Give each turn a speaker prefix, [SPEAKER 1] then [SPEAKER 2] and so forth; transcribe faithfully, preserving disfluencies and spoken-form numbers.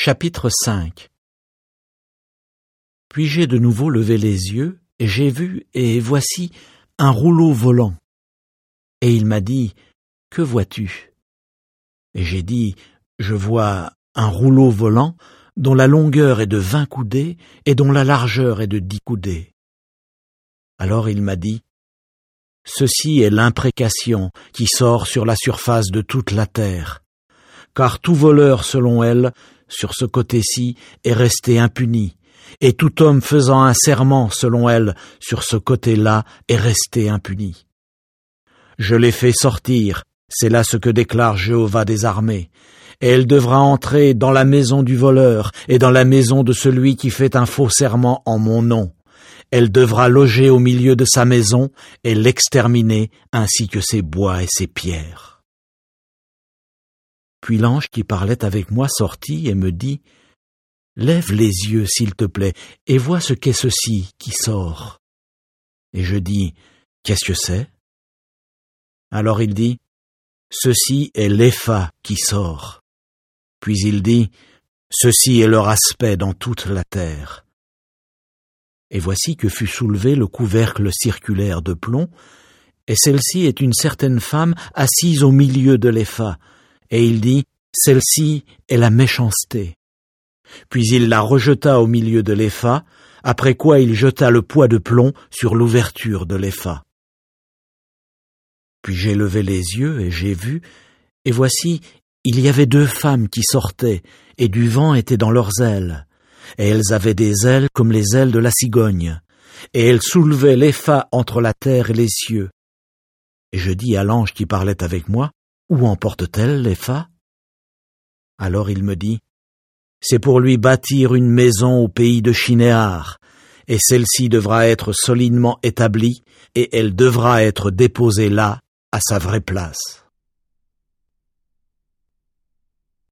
[SPEAKER 1] Chapitre cinq. Puis j'ai de nouveau levé les yeux, et j'ai vu, et voici, un rouleau volant. Et il m'a dit, « Que vois-tu » Et j'ai dit, « Je vois un rouleau volant dont la longueur est de vingt coudées et dont la largeur est de dix coudées. » Alors il m'a dit, « Ceci est l'imprécation qui sort sur la surface de toute la terre, car tout voleur, selon elle, sur ce côté-ci, est resté impuni, et tout homme faisant un serment, selon elle, sur ce côté-là, est resté impuni. Je l'ai fait sortir, c'est là ce que déclare Jéhovah des armées, et elle devra entrer dans la maison du voleur et dans la maison de celui qui fait un faux serment en mon nom. Elle devra loger au milieu de sa maison et l'exterminer, ainsi que ses bois et ses pierres. » Puis l'ange qui parlait avec moi sortit et me dit, « Lève les yeux, s'il te plaît, et vois ce qu'est ceci qui sort. » Et je dis, « Qu'est-ce que c'est ?» Alors il dit, « Ceci est l'épha qui sort. » Puis il dit, « Ceci est leur aspect dans toute la terre. » Et voici que fut soulevé le couvercle circulaire de plomb, et celle-ci est une certaine femme assise au milieu de l'épha, et il dit, « Celle-ci est la méchanceté. » Puis il la rejeta au milieu de l'épha, après quoi il jeta le poids de plomb sur l'ouverture de l'épha. Puis j'ai levé les yeux et j'ai vu, et voici, il y avait deux femmes qui sortaient, et du vent était dans leurs ailes. Et elles avaient des ailes comme les ailes de la cigogne, et elles soulevaient l'épha entre la terre et les cieux. Et je dis à l'ange qui parlait avec moi, « Où emporte-t-elle l'épha » Alors il me dit, « C'est pour lui bâtir une maison au pays de Shinéar, et celle-ci devra être solidement établie, et elle devra être déposée là, à sa vraie place. »